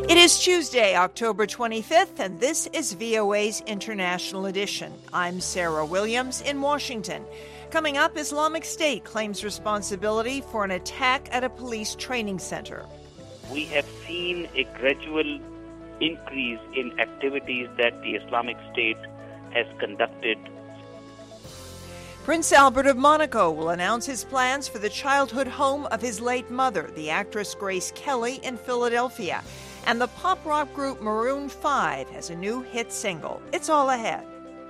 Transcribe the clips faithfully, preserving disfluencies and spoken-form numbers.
It is Tuesday, October twenty-fifth, and this is V O A's International Edition. I'm Sarah Williams in Washington. Coming up, Islamic State claims responsibility for an attack at a police training center. We have seen a gradual increase in activities that the Islamic State has conducted. Prince Albert of Monaco will announce his plans for the childhood home of his late mother, the actress Grace Kelly, in Philadelphia. And the pop rock group Maroon five has a new hit single. It's all ahead.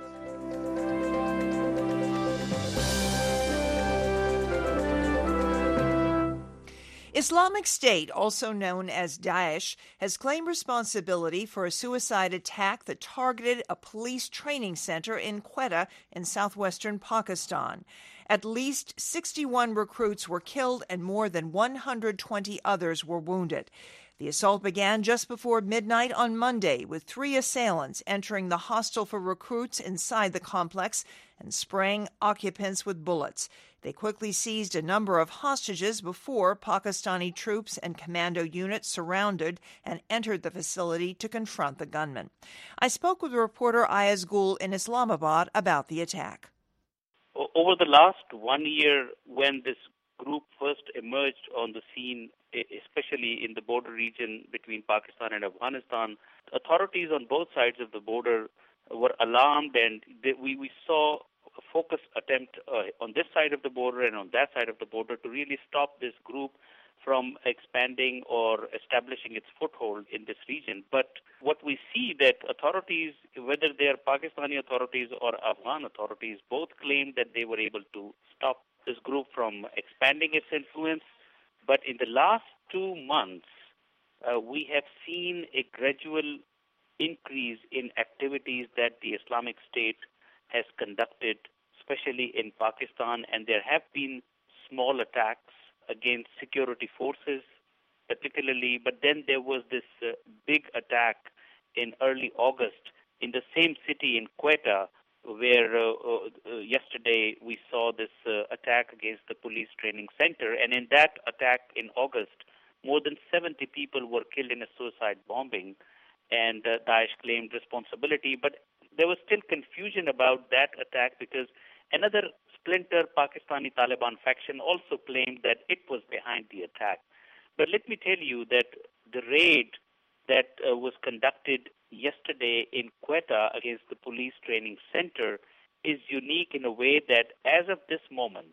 Islamic State, also known as Daesh, has claimed responsibility for a suicide attack that targeted a police training center in Quetta in southwestern Pakistan. At least sixty-one recruits were killed and more than one hundred twenty others were wounded. The assault began just before midnight on Monday, with three assailants entering the hostel for recruits inside the complex and spraying occupants with bullets. They quickly seized a number of hostages before Pakistani troops and commando units surrounded and entered the facility to confront the gunmen. I spoke with reporter Ayaz Gul in Islamabad about the attack. Over the last one year, when this group first emerged on the scene, especially in the border region between Pakistan and Afghanistan, authorities on both sides of the border were alarmed, and they, we, we saw a focused attempt uh, on this side of the border and on that side of the border to really stop this group from expanding or establishing its foothold in this region. But what we see that authorities, whether they are Pakistani authorities or Afghan authorities, both claim that they were able to stop this group from expanding its influence. But in the last two months, uh, we have seen a gradual increase in activities that the Islamic State has conducted, especially in Pakistan, and there have been small attacks against security forces, particularly, but then there was this uh, big attack in early August in the same city in Quetta, where uh, uh, yesterday we saw this uh, attack against the police training center. And in that attack in August, more than seventy people were killed in a suicide bombing, and uh, Daesh claimed responsibility. But there was still confusion about that attack because another splinter Pakistani Taliban faction also claimed that it was behind the attack. But let me tell you that the raid that uh, was conducted yesterday in Quetta against the police training center is unique in a way that as of this moment,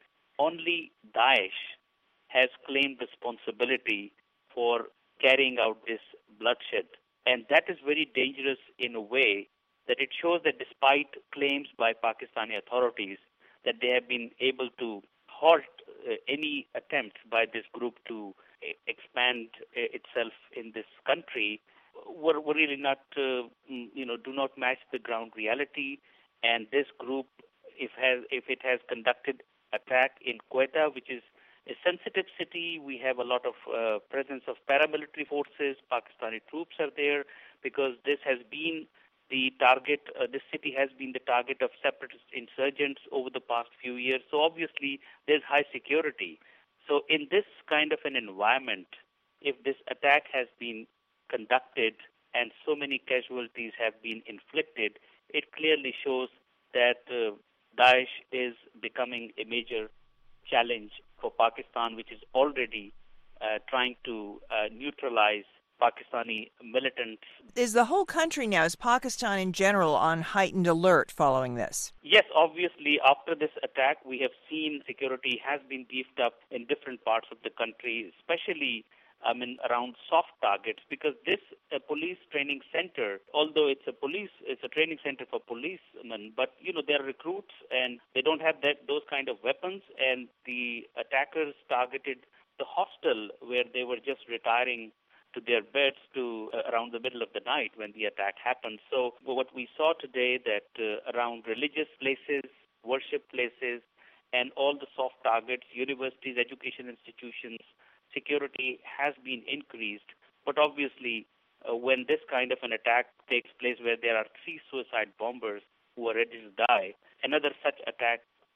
only Daesh has claimed responsibility for carrying out this bloodshed. And that is very dangerous in a way that it shows that despite claims by Pakistani authorities that they have been able to halt uh, any attempts by this group to uh, expand uh, itself in this country, were, were really not, uh, you know, do not match the ground reality. And this group, if has if it has conducted attack in Quetta, which is a sensitive city, we have a lot of uh, presence of paramilitary forces. Pakistani troops are there because this has been the target. Uh, this city has been the target of separatist insurgents over the past few years. So obviously, there's high security. So in this kind of an environment, if this attack has been conducted and so many casualties have been inflicted, it clearly shows that uh, Daesh is becoming a major challenge for Pakistan, which is already uh, trying to uh, neutralize Pakistani militants. Is the whole country now, is Pakistan in general, on heightened alert following this? Yes, obviously, after this attack, we have seen security has been beefed up in different parts of the country, especially I mean, around soft targets, because this uh, police training center, although it's a police, it's a training center for policemen, but, you know, they're recruits and they don't have that those kind of weapons, and the attackers targeted the hostel where they were just retiring to their beds to uh, around the middle of the night when the attack happened. So what we saw today that uh, around religious places, worship places, and all the soft targets, universities, education institutions, security has been increased. But obviously, uh, when this kind of an attack takes place where there are three suicide bombers who are ready to die, another such attack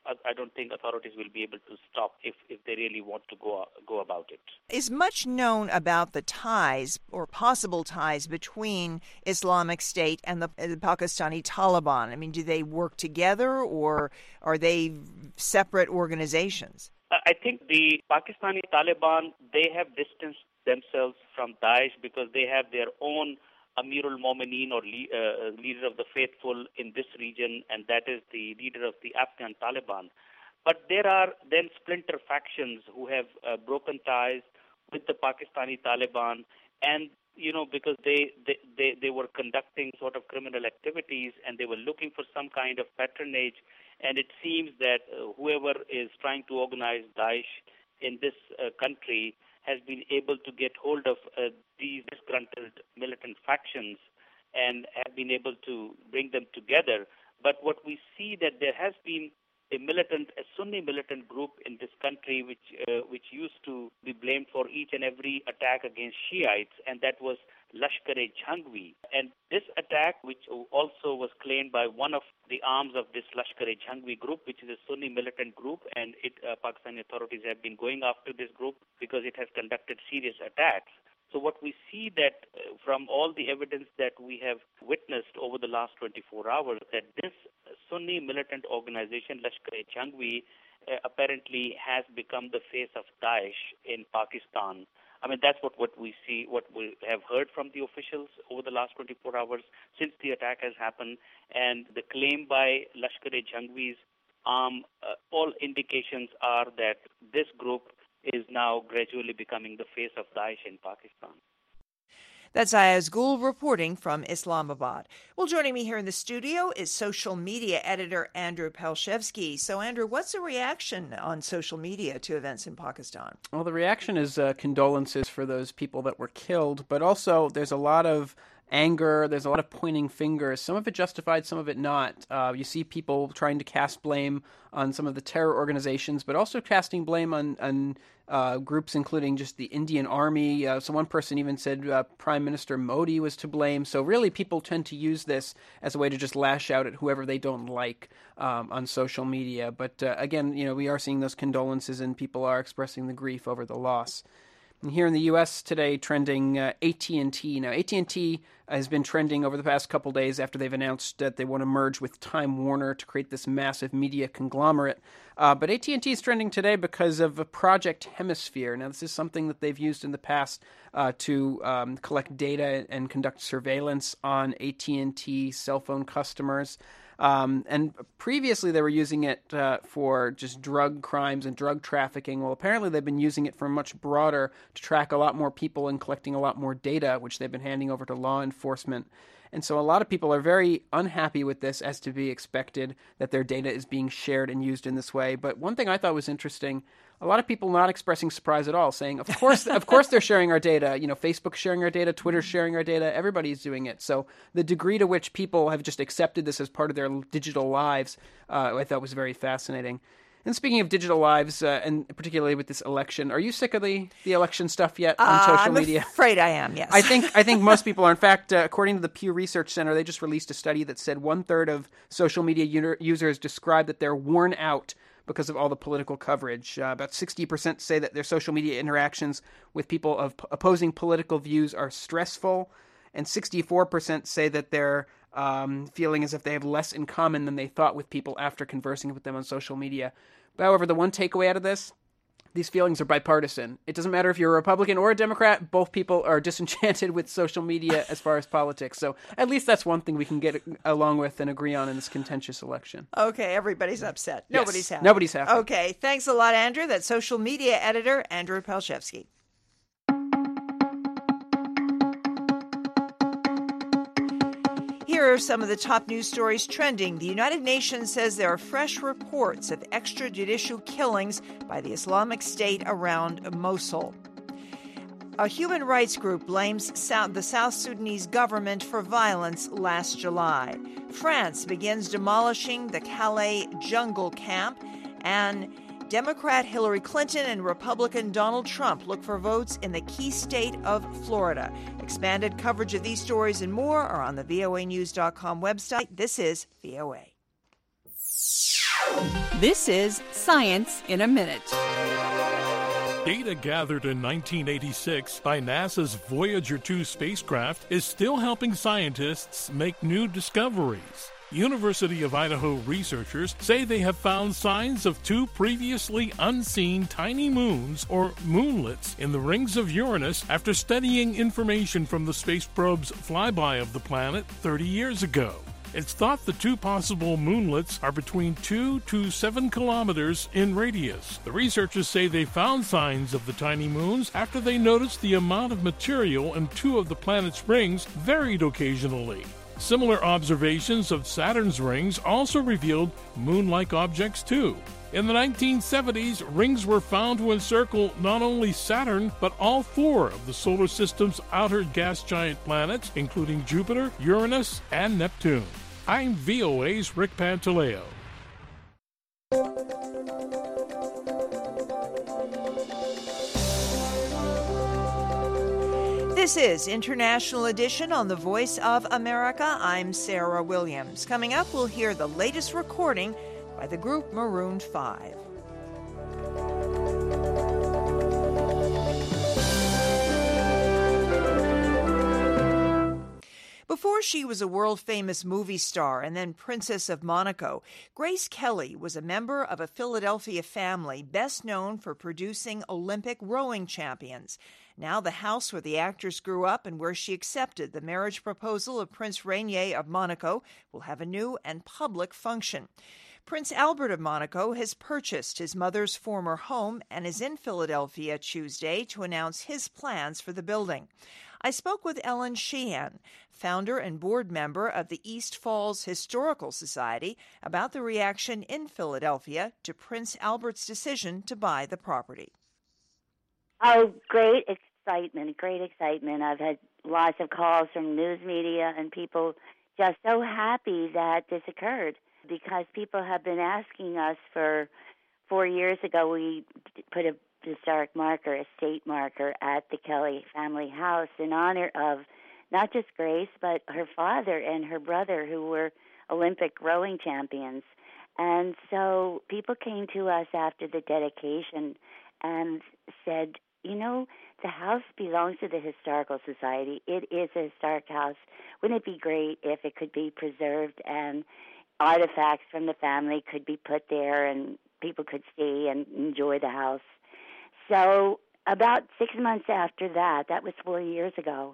I don't think authorities will be able to stop if, if they really want to go go about it. Is much known about the ties or possible ties between Islamic State and the, the Pakistani Taliban? I mean, do they work together or are they separate organizations? I think the Pakistani Taliban, they have distanced themselves from Daesh because they have their own Amirul Momineen or uh, leader of the faithful in this region, and that is the leader of the Afghan Taliban. But there are then splinter factions who have uh, broken ties with the Pakistani Taliban, and you know because they, they, they, they were conducting sort of criminal activities and they were looking for some kind of patronage, and it seems that uh, whoever is trying to organize Daesh in this uh, country has been able to get hold of uh, these disgruntled militant factions and have been able to bring them together. But what we see that there has been a militant, a Sunni militant group in this country which uh, which used to be blamed for each and every attack against Shiites, and that was Lashkar-e-Jhangvi. And this attack, which also was claimed by one of the arms of this Lashkar-e-Jhangvi group, which is a Sunni militant group, and it, uh, Pakistani authorities have been going after this group because it has conducted serious attacks. So what we see that uh, from all the evidence that we have witnessed over the last twenty-four hours, that this Sunni militant organization, Lashkar-e-Jhangvi, uh, apparently has become the face of Daesh in Pakistan. I mean, that's what, what we see, what we have heard from the officials over the last twenty-four hours since the attack has happened. And the claim by Lashkar-e-Jhangvi's arm, uh, all indications are that this group is now gradually becoming the face of Daesh in Pakistan. That's Ayaz Gul reporting from Islamabad. Well, joining me here in the studio is social media editor Andrew Palshevsky. So, Andrew, what's the reaction on social media to events in Pakistan? Well, the reaction is uh, condolences for those people that were killed, but also there's a lot of anger, there's a lot of pointing fingers, some of it justified, some of it not. Uh, you see people trying to cast blame on some of the terror organizations, but also casting blame on, on uh, groups including just the Indian Army. Uh, so one person even said uh, Prime Minister Modi was to blame. So really people tend to use this as a way to just lash out at whoever they don't like um, on social media. But uh, again, you know, we are seeing those condolences and people are expressing the grief over the loss. And here in the U S today, trending uh, A T and T. Now, A T and T has been trending over the past couple days after they've announced that they want to merge with Time Warner to create this massive media conglomerate. Uh, but A T and T is trending today because of a Project Hemisphere. Now, this is something that they've used in the past uh, to um, collect data and conduct surveillance on A T and T cell phone customers. Um, and previously they were using it uh, for just drug crimes and drug trafficking. Well, apparently they've been using it for much broader to track a lot more people and collecting a lot more data, which they've been handing over to law enforcement. And so a lot of people are very unhappy with this, as to be expected, that their data is being shared and used in this way. But one thing I thought was interesting, a lot of people not expressing surprise at all, saying, of course, of course they're sharing our data. You know, Facebook's sharing our data, Twitter's sharing our data, everybody's doing it. So the degree to which people have just accepted this as part of their digital lives, uh, I thought was very fascinating. And speaking of digital lives, uh, and particularly with this election, are you sick of the, the election stuff yet on uh, social I'm media? I'm afraid I am, yes. I think I think most people are. In fact, uh, according to the Pew Research Center, they just released a study that said one-third of social media u- users describe that they're worn out because of all the political coverage. Uh, about sixty percent say that their social media interactions with people of p- opposing political views are stressful, and sixty-four percent say that they're um, feeling as if they have less in common than they thought with people after conversing with them on social media. But however, the one takeaway out of this, these feelings are bipartisan. It doesn't matter if you're a Republican or a Democrat, both people are disenchanted with social media as far as politics. So at least that's one thing we can get along with and agree on in this contentious election. Okay, everybody's upset. Yes, Nobody's happy. Nobody's happy. Okay, thanks a lot, Andrew. That's social media editor Andrew Palshevsky. Here are some of the top news stories trending. The United Nations says there are fresh reports of extrajudicial killings by the Islamic State around Mosul. A human rights group blames South, the South Sudanese government for violence last July. France begins demolishing the Calais jungle camp, and Democrat Hillary Clinton and Republican Donald Trump look for votes in the key state of Florida. Expanded coverage of these stories and more are on the V O A news dot com website. This is V O A. This is Science in a Minute. Data gathered in nineteen eighty-six by NASA's Voyager two spacecraft is still helping scientists make new discoveries. University of Idaho researchers say they have found signs of two previously unseen tiny moons, or moonlets, in the rings of Uranus after studying information from the space probe's flyby of the planet thirty years ago. It's thought the two possible moonlets are between two to seven kilometers in radius. The researchers say they found signs of the tiny moons after they noticed the amount of material in two of the planet's rings varied occasionally. Similar observations of Saturn's rings also revealed moon-like objects too. In the nineteen seventies, rings were found to encircle not only Saturn, but all four of the solar system's outer gas giant planets, including Jupiter, Uranus, and Neptune. I'm V O A's Rick Pantaleo. This is International Edition on the Voice of America. I'm Sarah Williams. Coming up, we'll hear the latest recording by the group Maroon five. Before she was a world-famous movie star and then Princess of Monaco, Grace Kelly was a member of a Philadelphia family best known for producing Olympic rowing champions. Now the house where the actress grew up and where she accepted the marriage proposal of Prince Rainier of Monaco will have a new and public function. Prince Albert of Monaco has purchased his mother's former home and is in Philadelphia Tuesday to announce his plans for the building. I spoke with Ellen Sheehan, founder and board member of the East Falls Historical Society, about the reaction in Philadelphia to Prince Albert's decision to buy the property. Oh, great excitement, great excitement. I've had lots of calls from news media and people just so happy that this occurred, because people have been asking us for four years ago. We put a historic marker, a state marker, at the Kelly family house in honor of not just Grace, but her father and her brother, who were Olympic rowing champions. And so people came to us after the dedication and said, you know, the house belongs to the Historical Society. It is a historic house. Wouldn't it be great if it could be preserved and artifacts from the family could be put there and people could see and enjoy the house? So about six months after that, that was four years ago,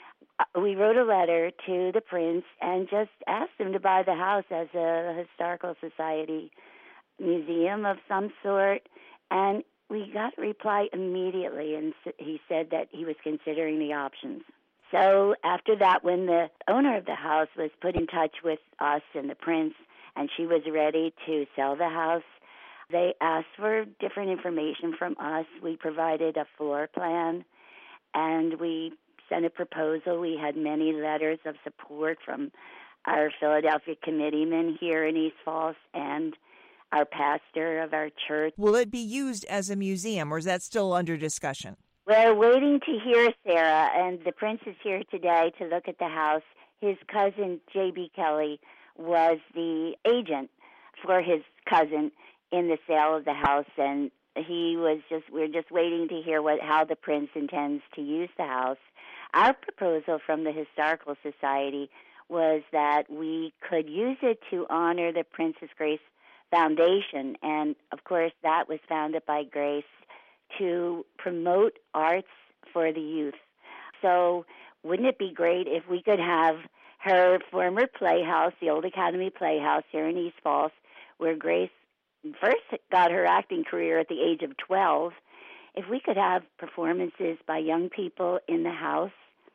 we wrote a letter to the prince and just asked him to buy the house as a Historical Society museum of some sort. And we got a reply immediately, and he said that he was considering the options. So after that, when the owner of the house was put in touch with us and the prince, and she was ready to sell the house, they asked for different information from us. We provided a floor plan, and we sent a proposal. We had many letters of support from our Philadelphia committeemen here in East Falls and our pastor of our church. Will it be used as a museum, or is that still under discussion? We're waiting to hear, Sarah, and the prince is here today to look at the house. His cousin, J B Kelly, was the agent for his cousin in the sale of the house, and he was just, we're just waiting to hear what how the prince intends to use the house. Our proposal from the Historical Society was that we could use it to honor the Princess Grace Foundation, and of course that was founded by Grace to promote arts for the youth. So wouldn't it be great if we could have her former playhouse, the Old Academy Playhouse here in East Falls, where Grace first got her acting career at the age of twelve, if we could have performances by young people in the house,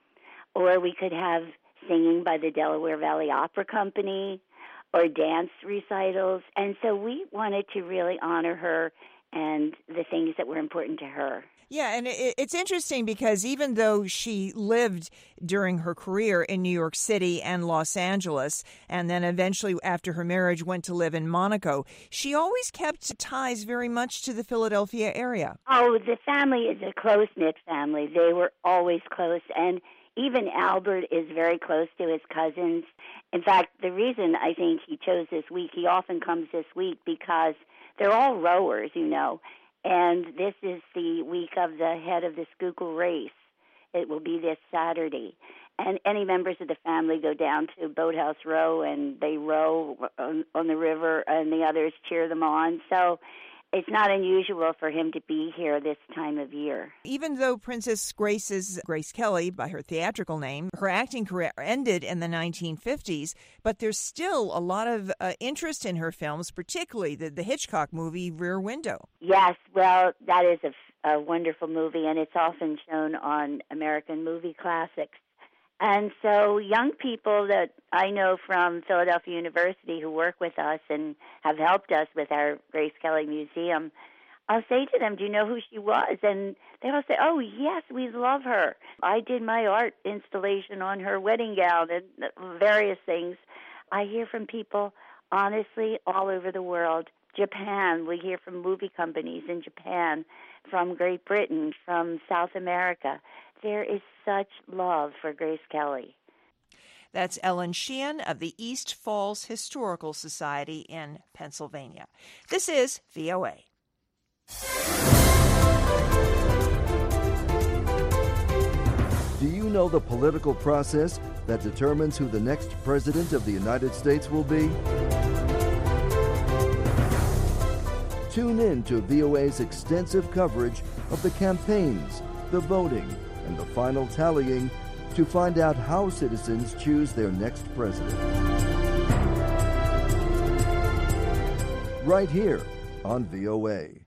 or we could have singing by the Delaware Valley Opera Company, or dance recitals. And so we wanted to really honor her and the things that were important to her. Yeah, and it, it's interesting because even though she lived during her career in New York City and Los Angeles, and then eventually after her marriage went to live in Monaco, she always kept ties very much to the Philadelphia area. Oh, the family is a close-knit family. They were always close. And Even Albert is very close to his cousins. In fact, the reason I think he chose this week, he often comes this week because they're all rowers, you know, and this is the week of the head of the Schuylkill race. It will be this Saturday. And any members of the family go down to Boathouse Row and they row on, on the river, and the others cheer them on. So it's not unusual for him to be here this time of year. Even though Princess Grace is Grace Kelly by her theatrical name, her acting career ended in the nineteen fifties, but there's still a lot of uh, interest in her films, particularly the, the Hitchcock movie Rear Window. Yes, well, that is a, a wonderful movie, and it's often shown on American movie classics. And so young people that I know from Philadelphia University who work with us and have helped us with our Grace Kelly Museum, I'll say to them, do you know who she was? And they will say, oh, yes, we love her. I did my art installation on her wedding gown and various things. I hear from people, honestly, all over the world. Japan, we hear from movie companies in Japan, from Great Britain, from South America. There is such love for Grace Kelly. That's Ellen Sheehan of the East Falls Historical Society in Pennsylvania. This is V O A. Do you know the political process that determines who the next president of the United States will be? Tune in to V O A's extensive coverage of the campaigns, the voting, and the final tallying to find out how citizens choose their next president. Right here on V O A.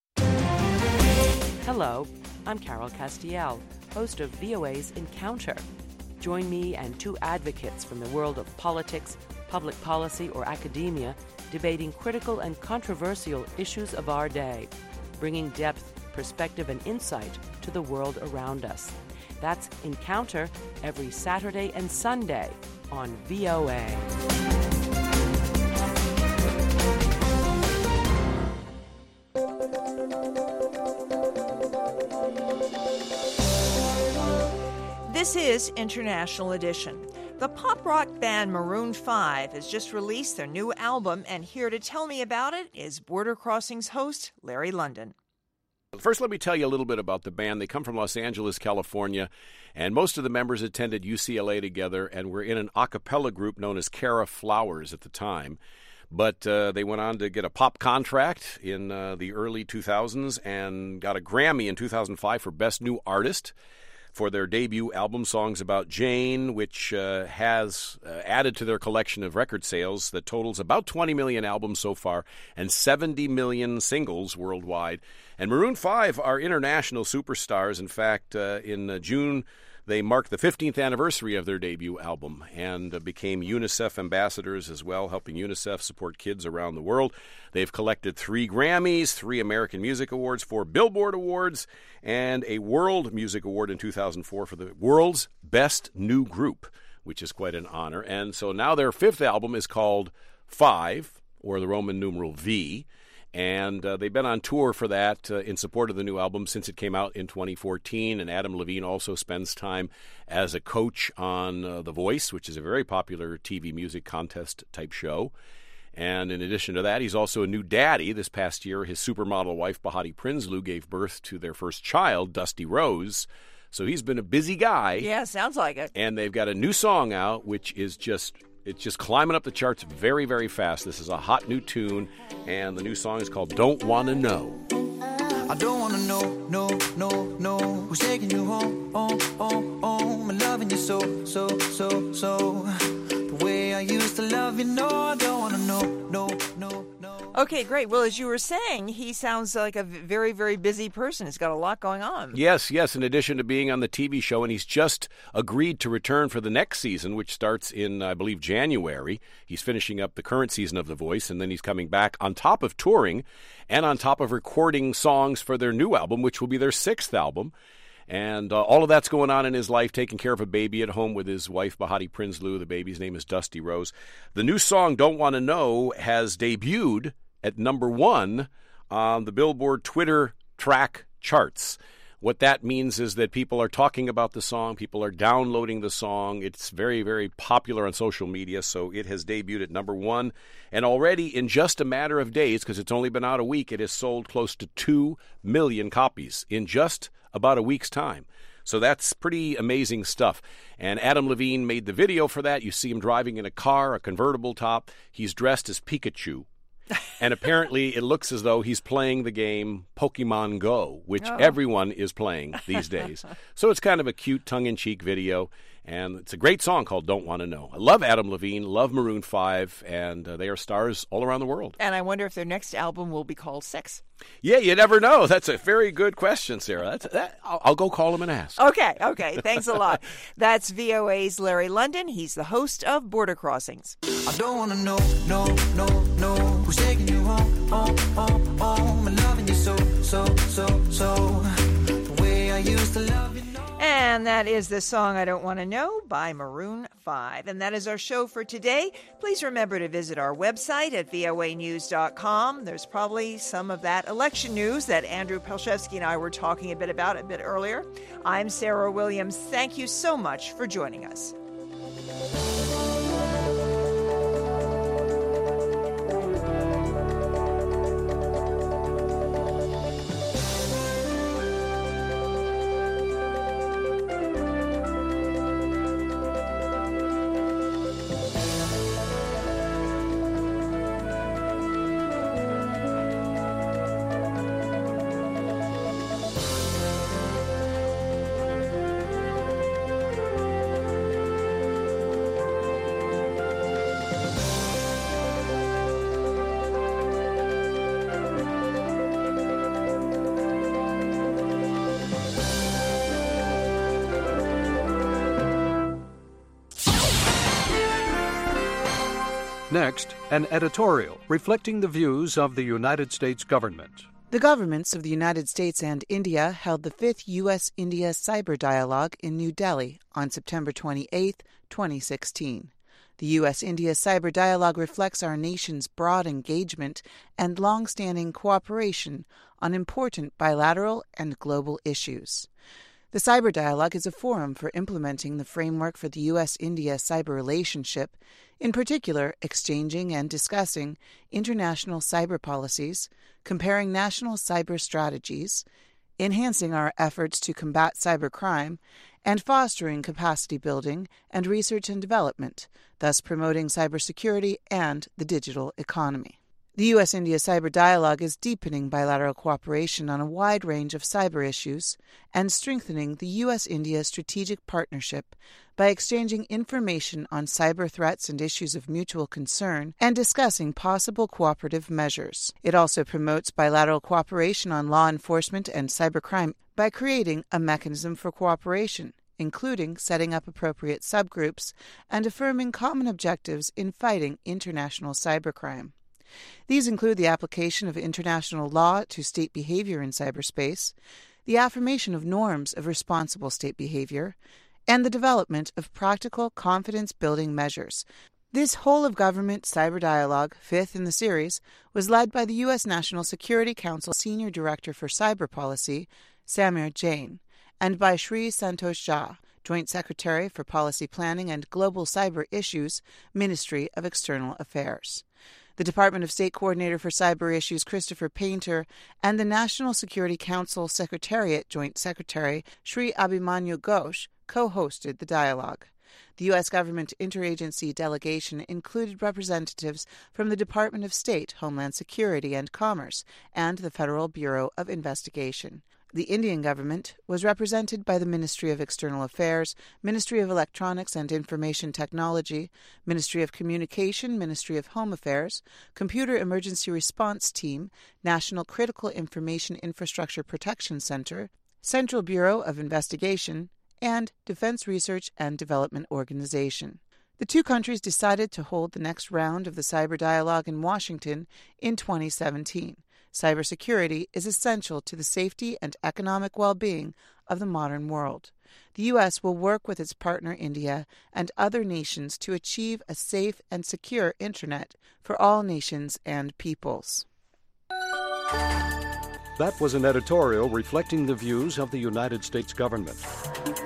Hello, I'm Carol Castiel, host of V O A's Encounter. Join me and two advocates from the world of politics, public policy, or academia debating critical and controversial issues of our day, bringing depth, perspective, and insight to the world around us. That's Encounter every Saturday and Sunday on V O A. This is International Edition. The pop rock band Maroon five has just released their new album, and here to tell me about it is Border Crossings host Larry London. First, let me tell you a little bit about the band. They come from Los Angeles, California, and most of the members attended U C L A together and were in an a cappella group known as Cara Flowers at the time. But uh, they went on to get a pop contract in uh, the early two thousands and got a Grammy in two thousand five for Best New Artist for their debut album, Songs About Jane, which uh, has uh, added to their collection of record sales that totals about twenty million albums so far and seventy million singles worldwide. And Maroon five are international superstars. In fact, uh, in uh, June, they marked the fifteenth anniversary of their debut album and uh, became UNICEF ambassadors as well, helping UNICEF support kids around the world. They've collected three Grammys, three American Music Awards, four Billboard Awards, and a World Music Award in two thousand four for the world's best new group, which is quite an honor. And so now their fifth album is called Five, or the Roman numeral V. And uh, they've been on tour for that uh, in support of the new album since it came out in twenty fourteen. And Adam Levine also spends time as a coach on uh, The Voice, which is a very popular T V music contest type show. And in addition to that, he's also a new daddy. This past year, his supermodel wife, Bahati Prinsloo, gave birth to their first child, Dusty Rose. So he's been a busy guy. Yeah, sounds like it. And they've got a new song out, which is just... It's just climbing up the charts very, very fast. This is a hot new tune, and the new song is called Don't Wanna Know. I don't wanna know, no, no, no, who's taking you home, oh, oh, oh, I'm loving you so, so, so, so, the way I used to love you, no, I don't wanna know, no, no, no. Okay, great. Well, as you were saying, he sounds like a very, very busy person. He's got a lot going on. Yes, yes, in addition to being on the T V show, and he's just agreed to return for the next season, which starts in, I believe, January. He's finishing up the current season of The Voice, and then he's coming back on top of touring and on top of recording songs for their new album, which will be their sixth album. And uh, all of that's going on in his life, taking care of a baby at home with his wife, Bahati Prinsloo. The baby's name is Dusty Rose. The new song, Don't Wanna Know, has debuted at number one on the Billboard Twitter track charts, What that means is that people are talking about the song, people are downloading the song. It's very, very popular on social media, so it has debuted at number one. And already in just a matter of days, because it's only been out a week, it has sold close to two million copies in just about a week's time. So that's pretty amazing stuff. And Adam Levine made the video for that. You see him driving in a car, a convertible top. He's dressed as Pikachu. And apparently it looks as though he's playing the game Pokemon Go, which oh. everyone is playing these days. So it's kind of a cute tongue-in-cheek video, and it's a great song called Don't Want to Know. I love Adam Levine, love Maroon five, and uh, they are stars all around the world. And I wonder if their next album will be called Sex. Yeah, you never know. That's a very good question, Sarah. That's, that, I'll, I'll go call him and ask. Okay, okay. Thanks a lot. That's V O A's Larry London. He's the host of Border Crossings. I don't want to know, no, no, no, who's taking you home, home, home, home, and loving you so, so, so, so, the way I used to love you. And that is the song I Don't Want to Know by Maroon five. And that is our show for today. Please remember to visit our website at V O A news dot com. There's probably some of that election news that Andrew Pelshevsky and I were talking a bit about a bit earlier. I'm Sarah Williams. Thank you so much for joining us. Next, an editorial reflecting the views of the United States government. The governments of the United States and India held the fifth U S India Cyber Dialogue in New Delhi on September twenty-eighth, twenty sixteen. The U S India Cyber Dialogue reflects our nation's broad engagement and long-standing cooperation on important bilateral and global issues. The Cyber Dialogue is a forum for implementing the framework for the U S India cyber relationship, in particular exchanging and discussing international cyber policies, comparing national cyber strategies, enhancing our efforts to combat cybercrime, and fostering capacity building and research and development, thus promoting cybersecurity and the digital economy. The U S India Cyber Dialogue is deepening bilateral cooperation on a wide range of cyber issues and strengthening the U S India strategic partnership by exchanging information on cyber threats and issues of mutual concern and discussing possible cooperative measures. It also promotes bilateral cooperation on law enforcement and cybercrime by creating a mechanism for cooperation, including setting up appropriate subgroups and affirming common objectives in fighting international cybercrime. These include the application of international law to state behavior in cyberspace, the affirmation of norms of responsible state behavior, and the development of practical confidence-building measures. This whole-of-government cyber dialogue, fifth in the series, was led by the U S National Security Council Senior Director for Cyber Policy, Samir Jain, and by Shri Santosh Jha, Joint Secretary for Policy Planning and Global Cyber Issues, Ministry of External Affairs. The Department of State Coordinator for Cyber Issues, Christopher Painter, and the National Security Council Secretariat Joint Secretary, Shri Abhimanyu Ghosh, co-hosted the dialogue. The U S government interagency delegation included representatives from the Department of State, Homeland Security and Commerce, and the Federal Bureau of Investigation. The Indian government was represented by the Ministry of External Affairs, Ministry of Electronics and Information Technology, Ministry of Communication, Ministry of Home Affairs, Computer Emergency Response Team, National Critical Information Infrastructure Protection Center, Central Bureau of Investigation, and Defense Research and Development Organization. The two countries decided to hold the next round of the cyber dialogue in Washington in twenty seventeen. Cybersecurity is essential to the safety and economic well-being of the modern world. The U S will work with its partner India and other nations to achieve a safe and secure Internet for all nations and peoples. That was an editorial reflecting the views of the United States government.